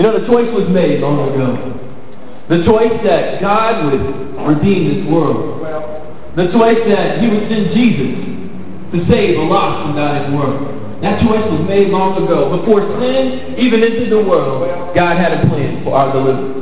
You know, the choice was made long ago. The choice that God would redeem this world. The choice that He would send Jesus to save a lost and dying world. That choice was made long ago. Before sin even entered the world, God had a plan for our deliverance.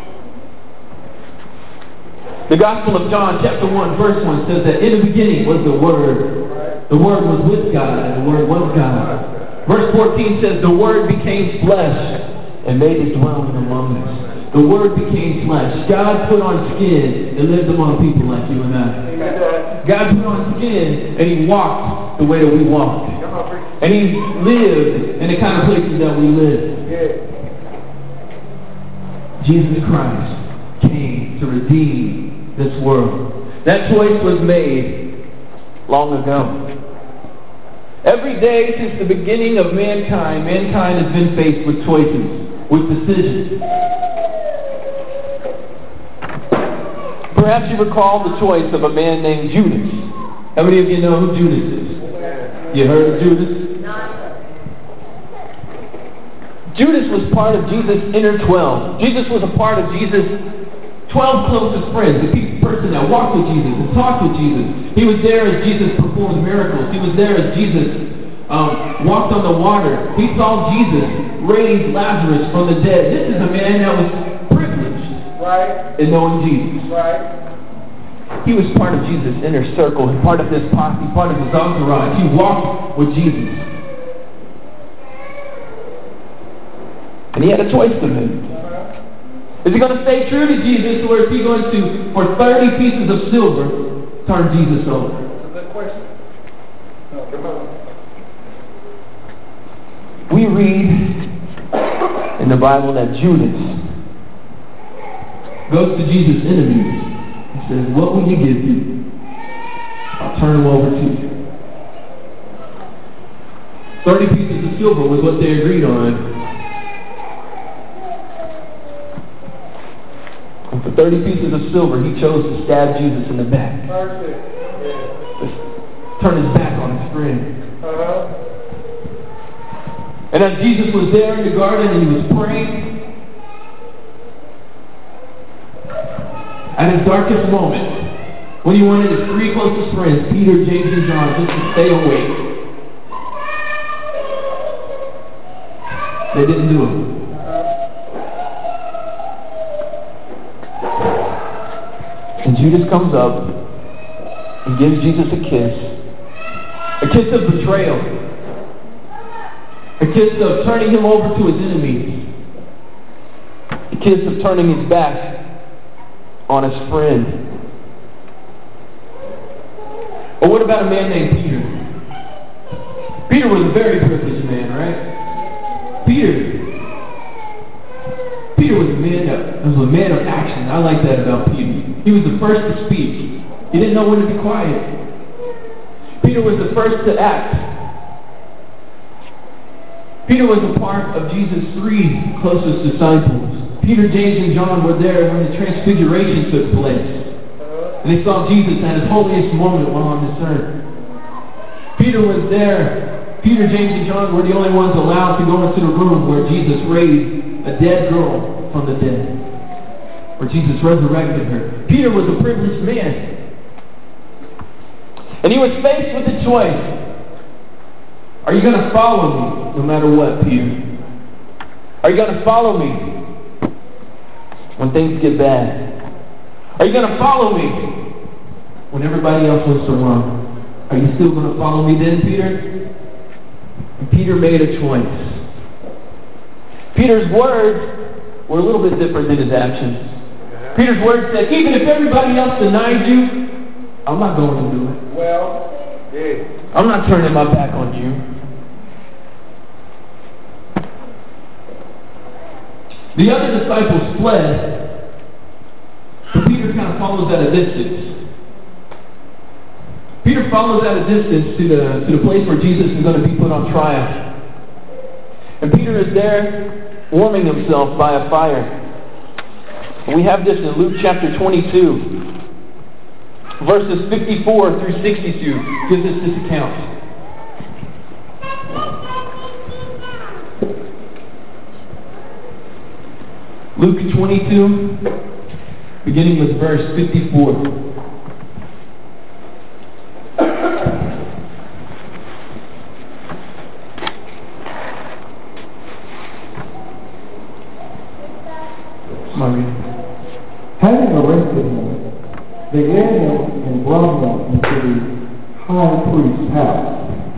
The Gospel of John, chapter 1, verse 1 says that in the beginning was the Word. The Word was with God, and the Word was God. Verse 14 says, the Word became flesh and made His dwelling among us. The Word became flesh. God put on skin and lived among people like you and I. God put on skin and He walked the way that we walked. And He lived in the kind of places that we live. Jesus Christ came to redeem this world. That choice was made long ago. Every day since the beginning of mankind has been faced with choices, with decisions. Perhaps you recall the choice of a man named Judas. How many of you know who Judas is? You heard of Judas? Judas was part of Jesus' inner 12. Jesus was a part of Jesus' 12 closest friends, the person that walked with Jesus and talked with Jesus. He was there as Jesus performed miracles. He was there as Jesus walked on the water. He saw Jesus raise Lazarus from the dead. This is a man that was privileged in knowing Jesus. He was part of Jesus' inner circle, part of this posse, part of his entourage. He walked with Jesus. And he had a choice to make. Is he going to stay true to Jesus, or is he going to, for 30 pieces of silver, turn Jesus over? That's a good question. No, come on. We read in the Bible that Judas goes to Jesus' enemies and says, what will you give me? I'll turn him over to you. 30 pieces of silver was what they agreed on. And for 30 pieces of silver, he chose to stab Jesus in the back. Turn his back on his friend. And as Jesus was there in the garden and he was praying, at his darkest moment, when he wanted his three closest friends, Peter, James, and John, just to stay awake, they didn't do it. And Judas comes up and gives Jesus a kiss of betrayal, a kiss of turning him over to his enemies, a kiss of turning his back on his friend. Or what about a man named Peter? Peter was a very privileged man, right? Peter was a man of action. I like that about Peter. He was the first to speak. He didn't know when to be quiet. Peter was the first to act. Peter was a part of Jesus' three closest disciples. Peter, James, and John were there when the transfiguration took place. And they saw Jesus at his holiest moment while on this earth. Peter was there. Peter, James, and John were the only ones allowed to go into the room where Jesus raised a dead girl from the dead, where Jesus resurrected her. Peter was a privileged man. And he was faced with a choice. Are you going to follow me no matter what, Peter? Are you going to follow me when things get bad? Are you going to follow me when everybody else wants to run? Are you still going to follow me then, Peter? And Peter made a choice. Peter's words were a little bit different than his actions. Peter's words said, even if everybody else denies you, I'm not going to do it. I'm not turning my back on you. The other disciples fled, but Peter kind of follows at a distance. Peter follows at a distance to the place where Jesus is going to be put on trial. And Peter is there warming himself by a fire. And we have this in Luke chapter 22. Verses 54 through 62 gives us this account. 22, beginning with verse 54. Having arrested him, they led him and brought him into the high priest's house.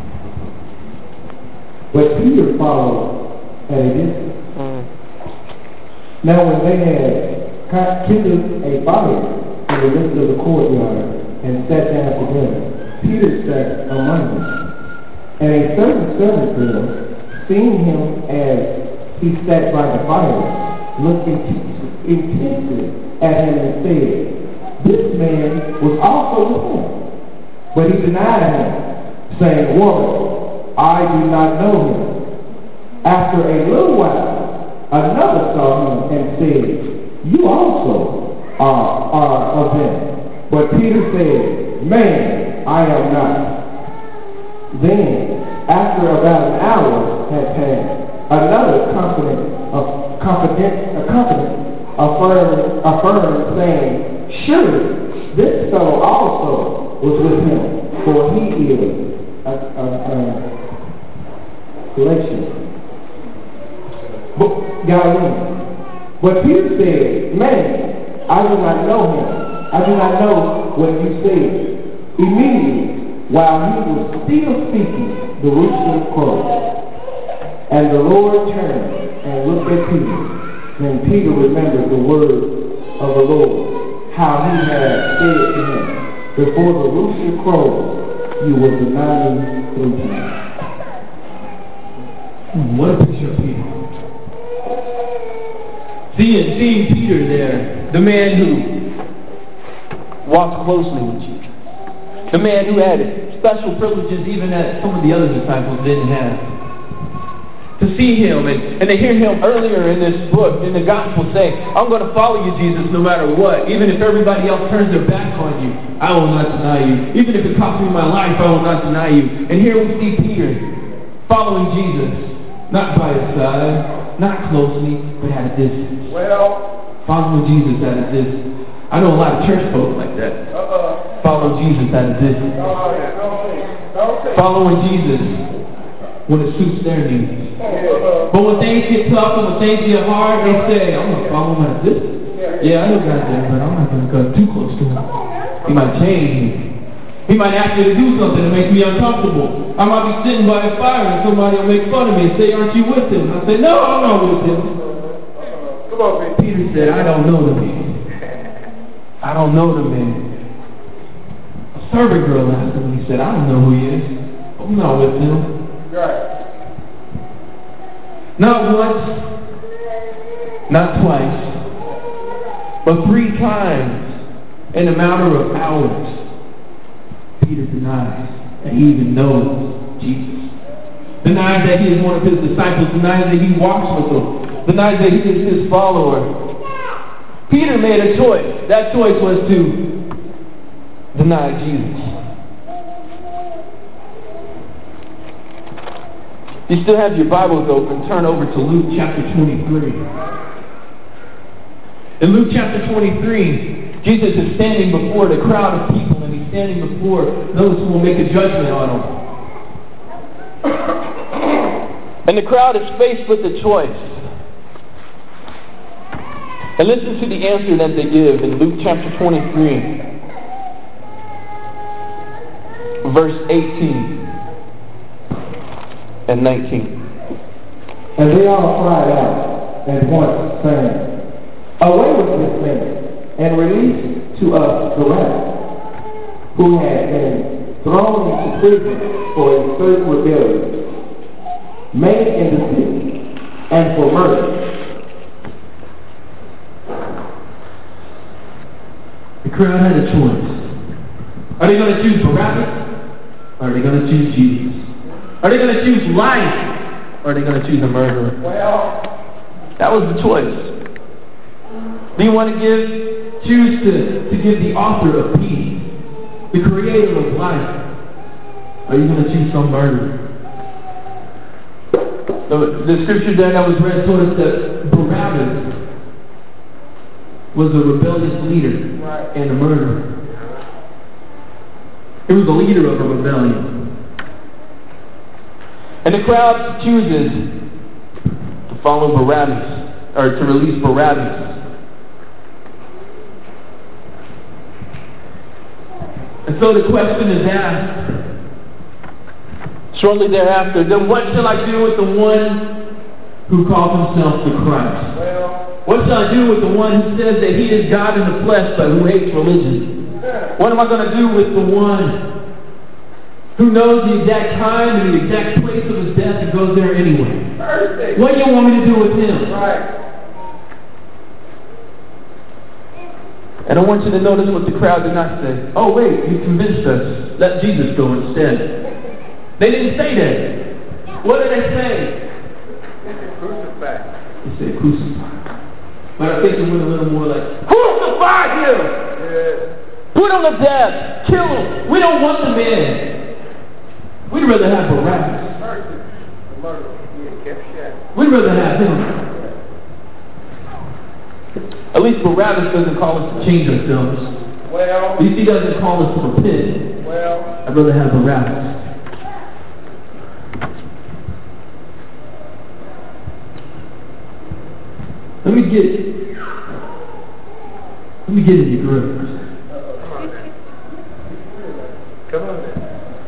But Peter followed at a distance. Now when they had kindled a fire in the midst of the courtyard and sat down for dinner, Peter sat among them. And a certain servant girl, seeing him as he sat by the fire, looked intently at him and said, "This man was also with him." But he denied him, saying, "Woman, I do not know him." After a little while, another saw him and said, "You also are of them." But Peter said, "Man, I am not." Then, after about an hour had passed, another affirmed, saying, "Surely this fellow also was with him, for he is Galilean." But Peter said, "Man, I do not know him. I do not know what you said." Immediately, while he was still speaking, the rooster crowed. And the Lord turned and looked at Peter. Then Peter remembered the words of the Lord, how he had said to him, "Before the rooster crows, you will deny me 3 times." What a picture of Peter. Seeing Peter there, the man who walked closely with Jesus, the man who had special privileges even that some of the other disciples didn't have. To see him and to hear him earlier in this book, in the gospel, say, "I'm going to follow you, Jesus, no matter what. Even if everybody else turns their back on you, I will not deny you. Even if it costs me my life, I will not deny you." And here we see Peter following Jesus, not by his side, not closely, but at a distance. Following Jesus at a distance. I know a lot of church folks like that. Follow Jesus at a distance. Following Jesus when it suits their needs. But when things get tough and when things get hard, they say, "I'm going to follow him at a distance." Yeah, I know God's there, but I'm not going to go too close to him. He might change me. He might ask me to do something that makes me uncomfortable. I might be sitting by a fire and somebody will make fun of me and say, "Aren't you with him?" I say, "No, I'm not with him." Come on, man. Peter said, "I don't know the man. I don't know the man." A servant girl asked him, and he said, "I don't know who he is. I'm not with him." Right. Not once, not twice, but 3 times in a matter of hours, Peter denies that he even knows Jesus. Denies that he is one of his disciples. Denies that he walks with him. Denies that he is his follower. Peter made a choice. That choice was to deny Jesus. If you still have your Bibles open, turn over to Luke chapter 23. In Luke chapter 23, Jesus is standing before the crowd of people, and he's standing before those who will make a judgment on him. And the crowd is faced with a choice. And listen to the answer that they give in Luke chapter 23, verse 18 and 19. And they all cried out at once, saying, "Away with this man, and release to us Barabbas, who had been thrown into prison for a certain rebellion made in the city, and for murder." The crowd had a choice. Are they going to choose Barabbas, or are they going to choose Jesus? Are they going to choose life, or are they going to choose a murderer? Well, that was the choice. Do you want to choose to give the author of peace, the creator of life, or are you going to choose some murderer? The scripture that was read told us that Barabbas was a rebellious leader and a murderer. He was the leader of a rebellion. And the crowd chooses to follow Barabbas, or to release Barabbas. And so the question is asked shortly thereafter, then what shall I do with the one who calls himself the Christ? What shall I do with the one who says that he is God in the flesh but who hates religion? What am I going to do with the one who knows the exact time and the exact place of his death and goes there anyway? What do you want me to do with him? And I want you to notice what the crowd did not say. Oh wait, you convinced us. Let Jesus go instead. They didn't say that. What did they say? Crucify. They said crucify. But I think it went a little more like, crucify him! Yeah. Put him to death! Kill him! We don't want the man. We'd rather have Barabbas. We'd rather have him. At least Barabbas doesn't call us to change ourselves. At least he doesn't call us to repent. I'd rather have Barabbas. Let me get in your groove. Come on then.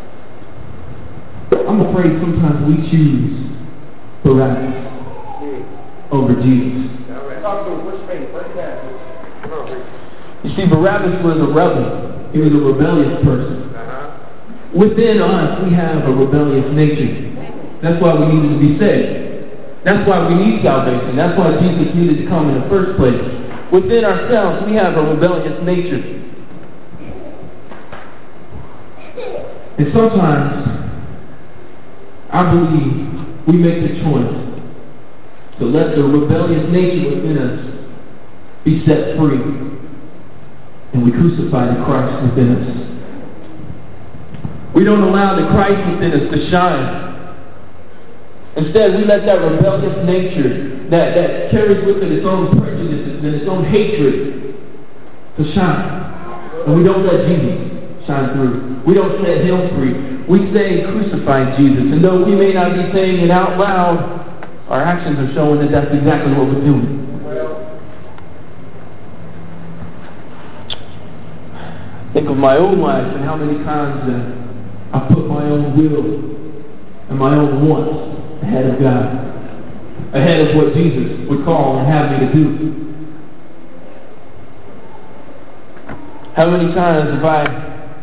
I'm afraid sometimes we choose Barabbas over Jesus. You see, Barabbas was a rebel. He was a rebellious person. Within us, we have a rebellious nature. That's why we needed to be saved. That's why we need salvation. That's why Jesus needed to come in the first place. Within ourselves, we have a rebellious nature. And sometimes, I believe, we make the choice to let the rebellious nature within us be set free. And we crucify the Christ within us. We don't allow the Christ within us to shine. Instead, we let that rebellious nature that carries with it its own prejudices and its own hatred to shine. And we don't let Jesus shine through. We don't set him free. We say, crucify Jesus. And though we may not be saying it out loud, our actions are showing that that's exactly what we're doing. Think of my own life and how many times I put my own will and my own wants ahead of God, ahead of what Jesus would call and have me to do. How many times have I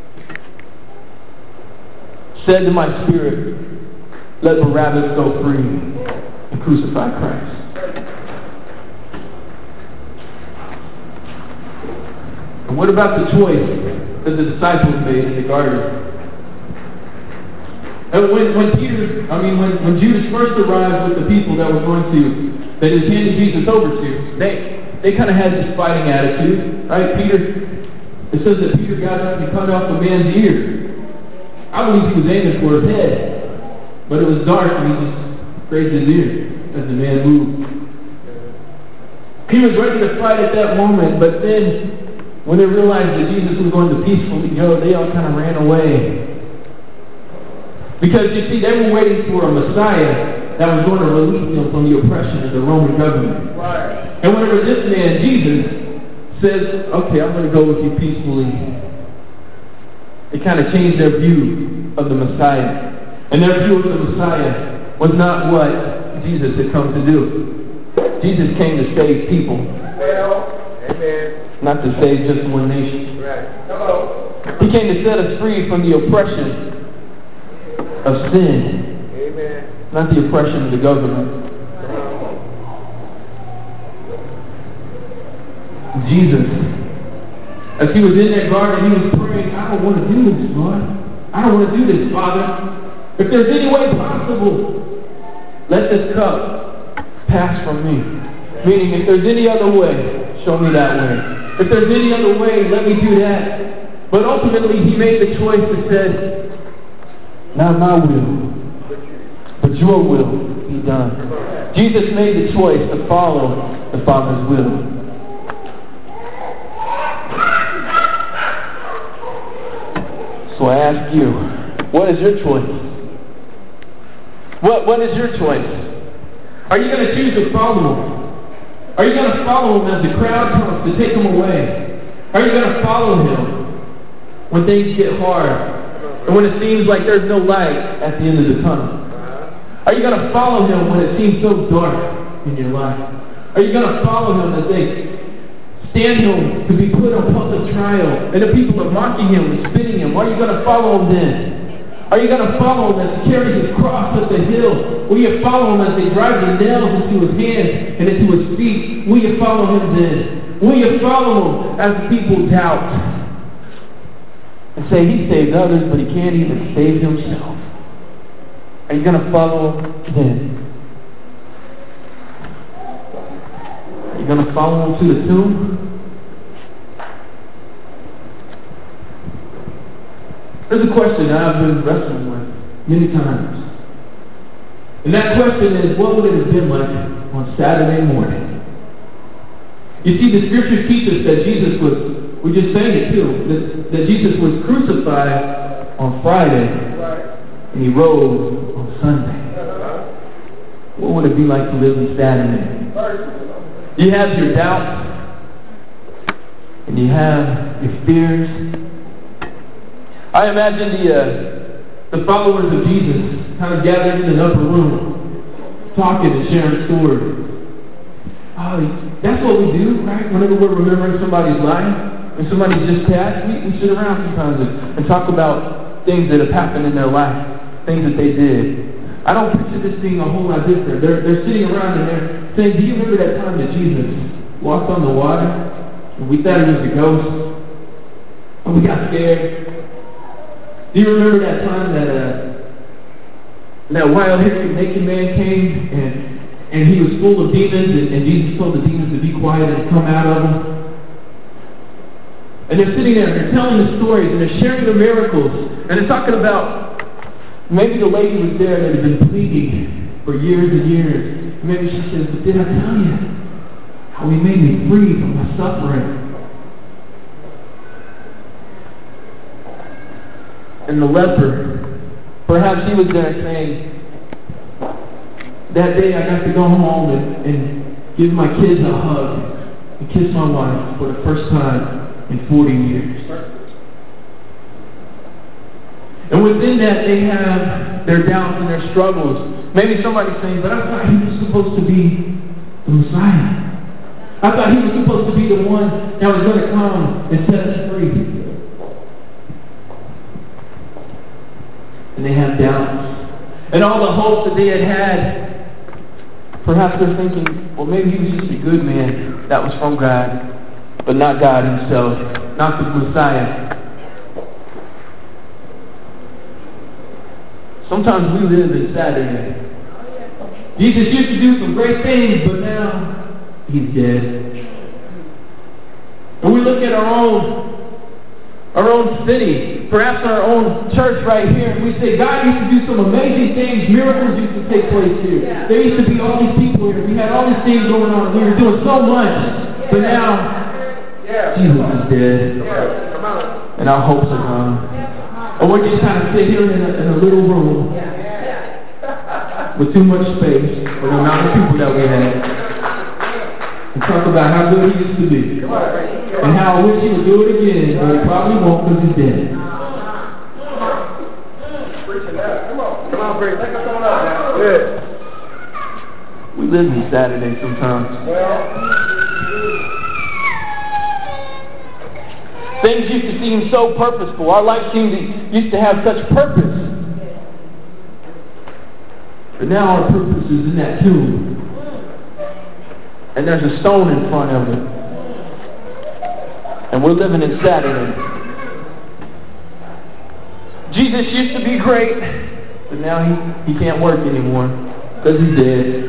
said to my spirit, let Barabbas go free and crucify Christ? And what about the choice that the disciples made in the garden? And when Judas first arrived with the people that he was handing Jesus over to, they kind of had this fighting attitude, right? It says that Peter got up and cut off the man's ear. I believe he was aiming for his head, but it was dark and he just grazed his ear as the man moved. He was ready to fight at that moment, but then when they realized that Jesus was going to peacefully go, they all kind of ran away. Because, you see, they were waiting for a Messiah that was going to release them from the oppression of the Roman government. Right. And whenever this man, Jesus, says, okay, I'm going to go with you peacefully, it kind of changed their view of the Messiah. And their view of the Messiah was not what Jesus had come to do. Jesus came to save people. Amen. Not to save just one nation. Right. Hello. He came to set us free from the oppression of sin. Amen. Not the oppression of the government. Jesus, as he was in that garden, he was praying, I don't want to do this, Lord. I don't want to do this, Father. If there's any way possible, let this cup pass from me. Meaning, if there's any other way, show me that way. If there's any other way, let me do that. But ultimately, he made the choice that said, not my will, but your will be done. Jesus made the choice to follow the Father's will. So I ask you, what is your choice? What is your choice? Are you going to choose to follow him? Are you going to follow him as the crowd comes to take him away? Are you going to follow him when things get hard and when it seems like there's no light at the end of the tunnel? Are you going to follow him when it seems so dark in your life? Are you going to follow him as they stand him to be put on public trial and the people are mocking him and spitting him? Are you going to follow him then? Are you going to follow him as he carries his cross up the hill? Will you follow him as they drive the nails into his hands and into his feet? Will you follow him then? Will you follow him as the people doubt and say he saved others, but he can't even save himself? Are you going to follow then? Are you going to follow him to the tomb? There's a question that I've been wrestling with many times. And that question is, what would it have been like on Saturday morning? You see, the scriptures teach us that Jesus was, we just sang it too, that Jesus was crucified on Friday and he rose on Sunday. What would it be like to live on Saturday? You have your doubts and you have your fears. I imagine the followers of Jesus kind of gathered in an upper room, talking and sharing stories. Oh, that's what we do, right? Whenever we're remembering somebody's life, when somebody's just passed, we sit around sometimes and talk about things that have happened in their life, things that they did. I don't picture this being a whole lot different. They're sitting around and they're saying, do you remember that time that Jesus walked on the water? And we thought it was a ghost. And we got scared. Do you remember that time that wild-haired naked man came and he was full of demons and Jesus told the demons to be quiet and come out of him? And they're sitting there and they're telling the stories and they're sharing the miracles and they're talking about maybe the lady was there that had been bleeding for years and years. Maybe she says, but did I tell you how he made me free from my suffering? And the leper, perhaps he was there saying, that day I got to go home and give my kids a hug and kiss my wife for the first time in 40 years. And within that they have their doubts and their struggles. Maybe somebody's saying, but I thought he was supposed to be the Messiah. I thought he was supposed to be the one that was going to come and set us free. And they have doubts. And all the hopes that they had, perhaps they're thinking, well, maybe he was just a good man that was from God, but not God himself, not the Messiah. Sometimes we live in Saturday. Jesus used to do some great things, but now he's dead. And we look at our own city, perhaps our own church right here, and we say, God used to do some amazing things, miracles used to take place here. There used to be all these people here, we had all these things going on, we were doing so much, but now, Jesus is dead, and our hopes are gone. And we're just kind of sit here in a little room, with too much space, for the amount of people that we had, and talk about how good he used to be. And how I wish he would do it again, but he probably won't because he's dead. Come on, Brady. Take us on up now. We live in Saturday sometimes. Things used to seem so purposeful. Our life used to have such purpose. But now our purpose is in that tomb. And there's a stone in front of it. And we're living in Saturday. Jesus used to be great, but now he can't work anymore because he's dead.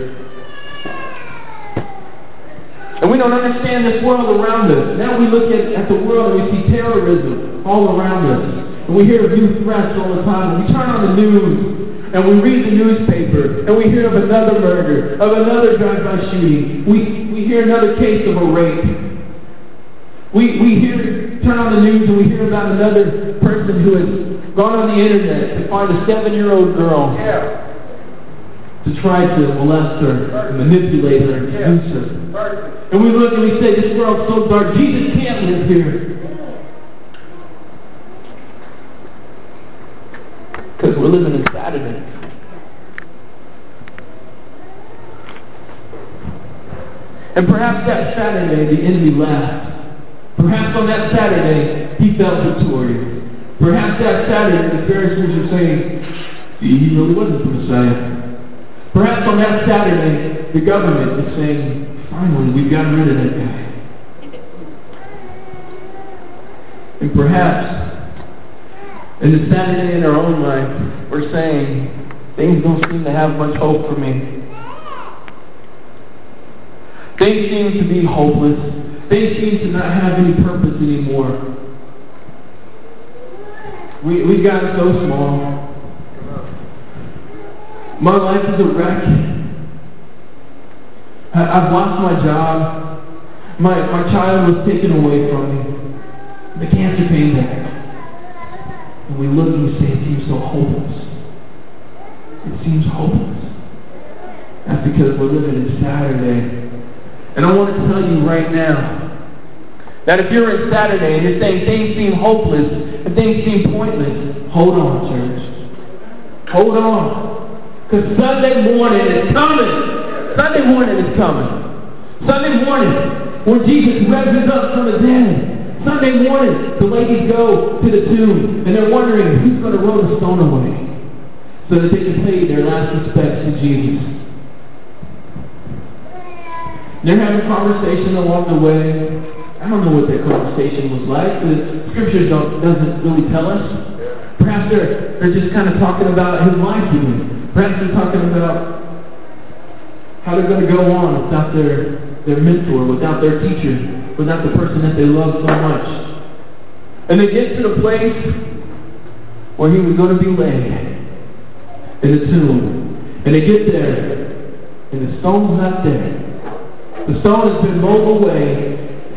And we don't understand this world around us. Now we look at the world and we see terrorism all around us. And we hear of new threats all the time. And we turn on the news and we read the newspaper and we hear of another murder, of another drive-by shooting. We hear another case of a rape. We turn on the news and we hear about another person who has gone on the internet to find a 7-year-old girl to try to molest her, and manipulate her, and seduce her. And we look and we say, this world's so dark, Jesus can't live here. Because we're living in Saturday. And perhaps that Saturday the enemy laughed. Perhaps on that Saturday he felt victorious. Perhaps that Saturday the Pharisees were saying, he really wasn't the Messiah. Perhaps on that Saturday the government is saying, finally we've gotten rid of that guy. And perhaps in the Saturday in our own life we're saying, things don't seem to have much hope for me. Things seem to be hopeless. Things seem to not have any purpose anymore. We've gotten so small. My life is a wreck. I've lost my job. My child was taken away from me. The cancer came back. And we look and we say, it seems so hopeless. It seems hopeless. That's because we're living in Saturday. And I want to tell you right now that if you're in Saturday and you're saying things seem hopeless and things seem pointless, hold on, church. Hold on. Because Sunday morning is coming. Sunday morning is coming. Sunday morning, when Jesus rises up from the dead. Sunday morning, the ladies go to the tomb and they're wondering who's going to roll the stone away so that they can pay their last respects to Jesus. They're having a conversation along the way. I don't know what that conversation was like. The scriptures doesn't really tell us. Perhaps they're just kind of talking about his life even. Perhaps they're talking about how they're going to go on without their mentor, without their teacher, without the person that they love so much. And they get to the place where he was going to be laid in the tomb. And they get there, and the stone's not there. The stone has been rolled away.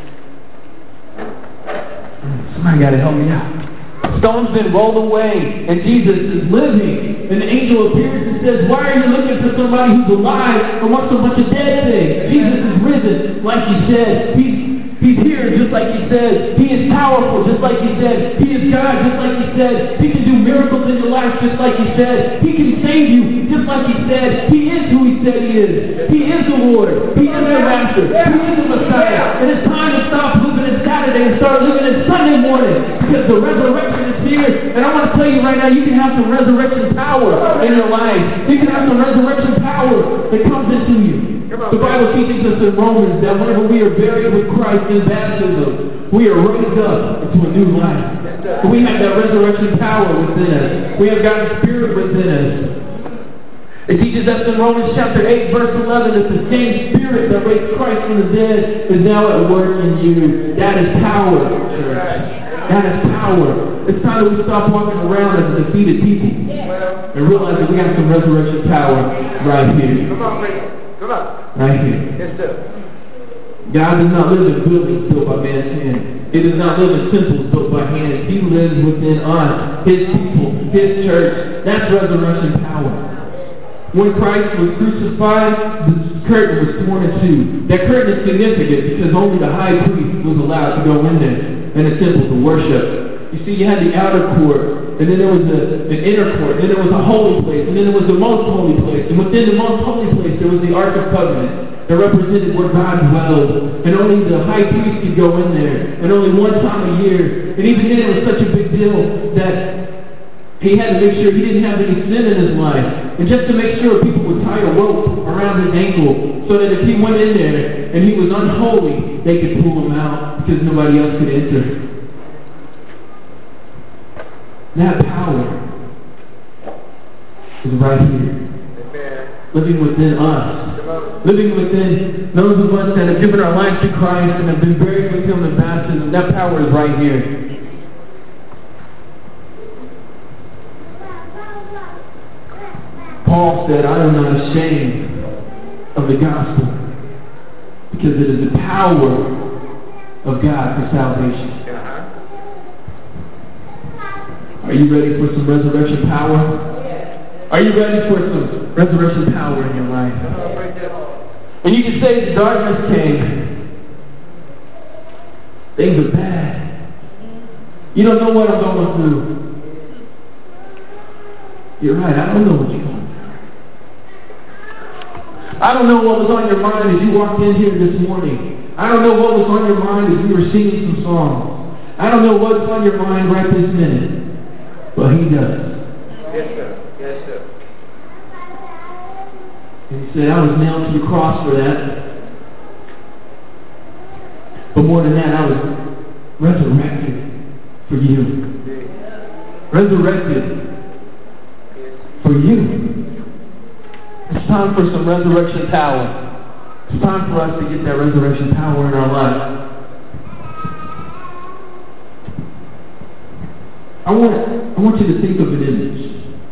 Somebody got to help me out. The stone's been rolled away, and Jesus is living. And the angel appears and says, why are you looking for somebody who's alive amongst a bunch of dead things? Jesus is risen, like he said. He's here, just like he said. He is powerful, just like he said. He is God, just like he said. He can do miracles in your life, just like he said. He can save you, just like he said. He is who he said he is. He is the Lord. He is the Master. He is the Messiah. And it's time to stop living in Saturday and start living in Sunday morning, because the resurrection is here. And I want to tell you right now, you can have some resurrection power in your life. You can have some resurrection power that comes into you. The Bible teaches us in Romans that whenever we are buried with Christ in baptism, we are raised up into a new life. We have that resurrection power within us. We have God's Spirit within us. It teaches us in Romans chapter 8, verse 11, that the same Spirit that raised Christ from the dead is now at work in you. That is power, church. That is power. It's time that we stop walking around as a defeated people and realize that we got some resurrection power right here. Come on. Right here. Yes, sir. God does not live in buildings built by man's hand. He does not live in temples built by hands. He lives within us, his people, his church. That's resurrection power. When Christ was crucified, the curtain was torn in two. That curtain is significant because only the high priest was allowed to go in there in the temple to worship. You see, you had the outer court, and then there was an inner court, and then there was a holy place, and then there was the most holy place. And within the most holy place, there was the Ark of Covenant that represented where God dwelled. And only the high priest could go in there, and only one time a year. And even then, it was such a big deal that he had to make sure he didn't have any sin in his life. And just to make sure, people would tie a rope around his ankle so that if he went in there and he was unholy, they could pull him out because nobody else could enter. That power is right here. Living within us. Living within those of us that have given our lives to Christ and have been buried with him in baptism. That power is right here. Paul said, I am not ashamed of the gospel, because it is the power of God for salvation. Are you ready for some resurrection power? Are you ready for some resurrection power in your life? When you can say the darkness came, things are bad. You don't know what I'm going through. You're right, I don't know what you're going through. I don't know what was on your mind as you walked in here this morning. I don't know what was on your mind as we were singing some songs. I don't know what's on your mind right this minute. But He does. Yes, sir. Yes, sir. And He said, I was nailed to the cross for that. But more than that, I was resurrected for you. Resurrected for you. It's time for some resurrection power. It's time for us to get that resurrection power in our life. I want you to think of an image.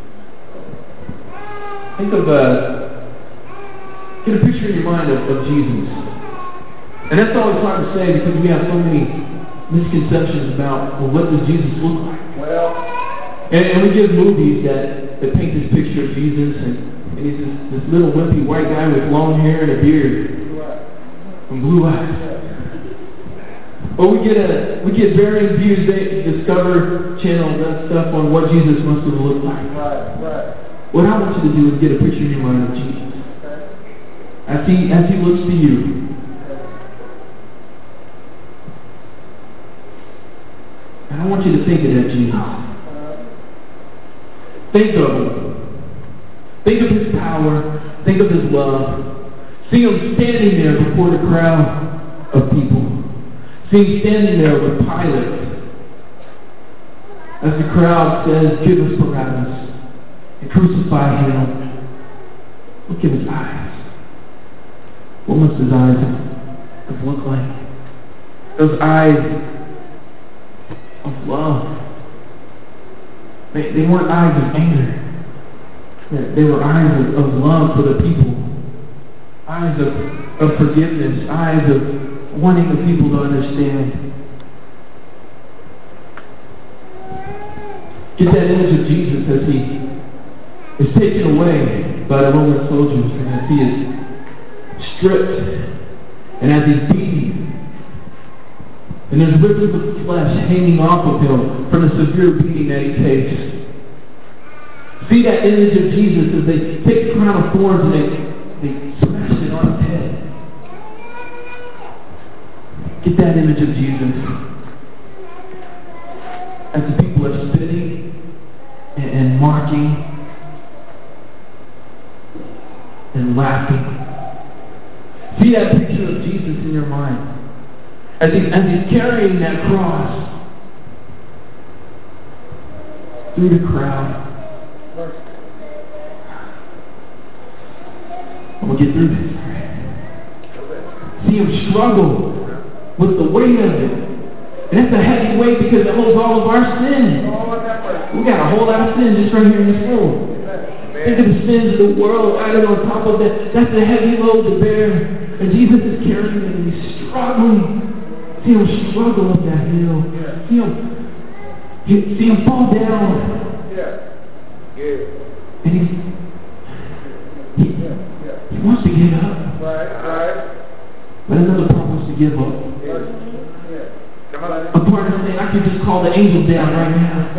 Think of get a picture in your mind of Jesus. And that's always hard to say because we have so many misconceptions about, well, what does Jesus look like? Well, and we give movies that paint this picture of Jesus, and he's this little wimpy white guy with long hair and a beard and blue eyes. Or we get varying views. Discover Channel does stuff on what Jesus must have looked like. right. What I want you to do is get a picture in your mind of Jesus as he looks to you. And I want you to think of that Jesus. Think of Him. Think of His power. Think of His love. See Him standing there before the crowd of people. See Him standing there with Pilate as the crowd says, give us Barabbas and crucify Him. Look at His eyes. What must His eyes have looked like? Those eyes of love. They weren't eyes of anger. They were eyes of love for the people. Eyes of forgiveness. Eyes of wanting the people to understand. Get that image of Jesus as He is taken away by the Roman soldiers, and as He is stripped, and as He's beaten, and there's ripples of flesh hanging off of Him from the severe beating that He takes. See that image of Jesus as they take the crown of thorns and they smash it on His head. Get that image of Jesus as the people are spitting and mocking and laughing. See that picture of Jesus in your mind as he's carrying that cross through the crowd. I'm going to get through this. See Him struggle with the weight of it. And that's a heavy weight because it holds all of our sin. We got a whole lot of sin just right here in this room. Think of the sins of the world added on top of that. That's a heavy load to bear. And Jesus is carrying it and He's struggling. See Him struggle up that hill. See Him fall down. And He wants to get up. But another part wants to give up. A part of saying, I could just call the angels down right now.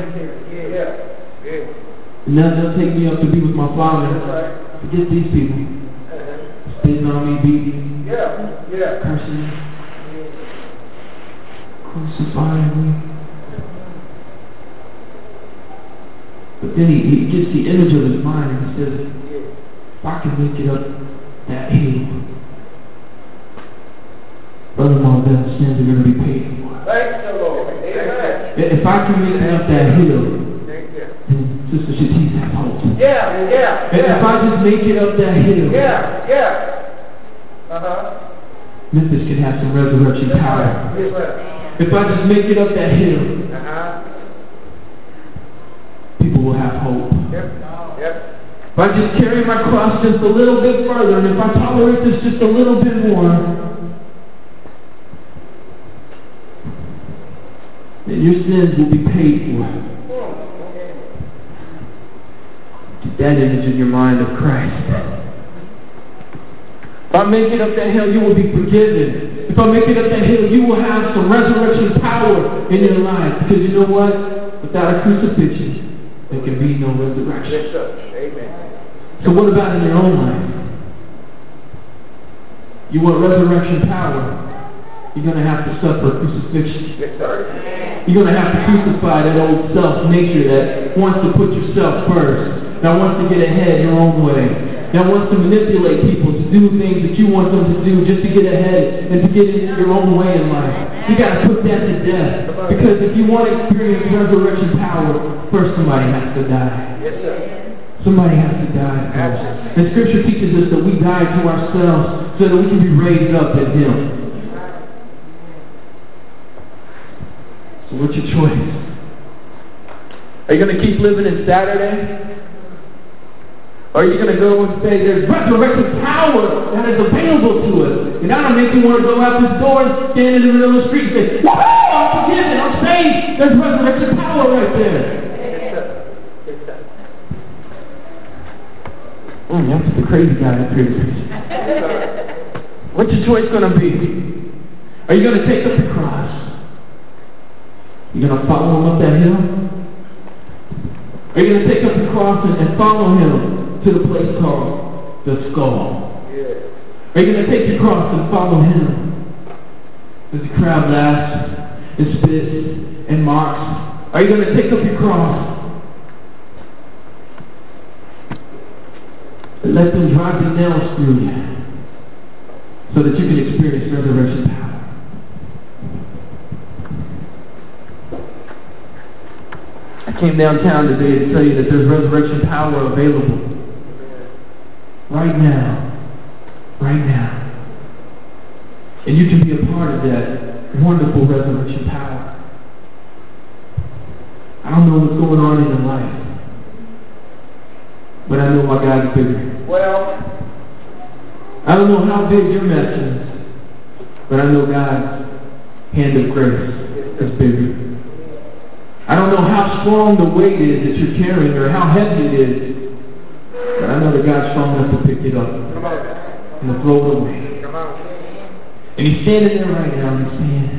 And then they'll take me up to be with my Father. Forget these people. Spitting on me, beating me, cursing me, crucifying me. But then he gets the image of His mind and He says, if I can make it up that hill, brother-in-law, then sins are going to be paid for. Thank you, Lord. Amen. If I can make it up that hill, then Sister Shatise has hope. And if I just make it up that hill, Memphis can have some resurrection power. If I just make it up that hill, people will have hope. If I just carry my cross just a little bit further, and if I tolerate this just a little bit more, then your sins will be paid for. Get that image in your mind of Christ. If I make it up that hill, you will be forgiven. If I make it up that hill, you will have some resurrection power in your life. Because you know what? Without a crucifixion, there can be no resurrection. Yes, sir. Amen. So what about in your own life? You want resurrection power? You're going to have to suffer crucifixion. Yes, sir. You're going to have to crucify that old self-nature that wants to put yourself first, that wants to get ahead your own way, that wants to manipulate people to do things that you want them to do just to get ahead and to get in your own way in life. You got to put that to death. Because if you want to experience resurrection power, first somebody has to die. Yes, sir. Somebody has to die. And Scripture teaches us that we die to ourselves so that we can be raised up in Him. So what's your choice? Are you going to keep living in Saturday? Or are you going to go and say there's resurrection power that is available to us? And that'll make you want to go out this door and stand in the middle of the street and say, woohoo, I'm forgiven, I'm saved. There's resurrection power right there. Yes, sir. Yes, sir. That's the crazy guy up here. What's your choice going to be? Are you going to take up the cross? You're going to follow Him up that hill? Are you going to take up the cross and follow Him to the place called the skull? Yeah. Are you going to take your cross and follow Him as the crowd laughs and spits and mocks? Are you going to take up your cross and let them drive the nails through you so that you can experience resurrection power? I came downtown today to tell you that there's resurrection power available. Right now. Right now. And you can be a part of that wonderful resurrection power. I don't know what's going on in your life, but I know my God's bigger. Well, I don't know how big your mess is, but I know God's hand of grace is bigger. I don't know how strong the weight is that you're carrying or how heavy it is, but I know that God's strong enough to pick it up and to throw it away. come on. And He's standing there right now and He's saying,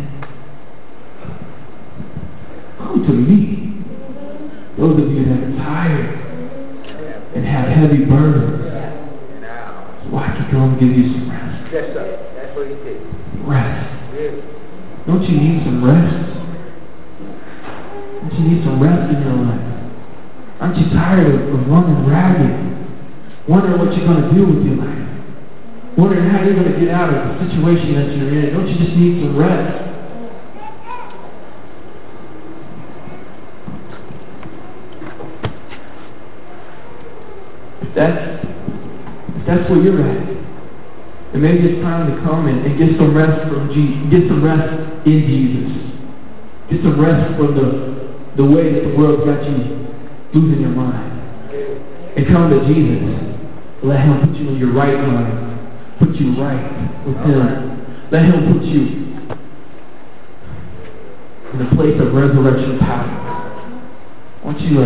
come to me, those of you that are tired and have heavy burdens, Now. so I can come and give you some rest. Yes, sir. That's what He did. Rest. Yes. Don't you need some rest? Don't you need some rest in your life? Aren't you tired of running ragged? Wondering what you're going to do with your life? Wondering how you're going to get out of the situation that you're in? Don't you just need some rest? If that's where you're at, then maybe it's time to come and get some rest from Jesus. Get some rest in Jesus. Get some rest from the way that the world's got you losing your mind. And come to Jesus. Let Him put you in your right mind. Put you right with Him. Let Him put you in the place of resurrection power. Won't you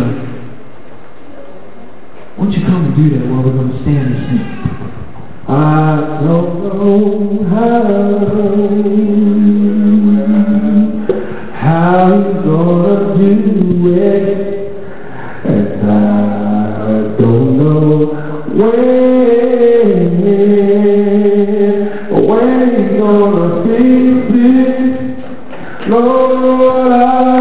come and do that while we're going to stand and sing? I don't know how He's gonna do it, and I don't know when He's gonna fix it. Lord, I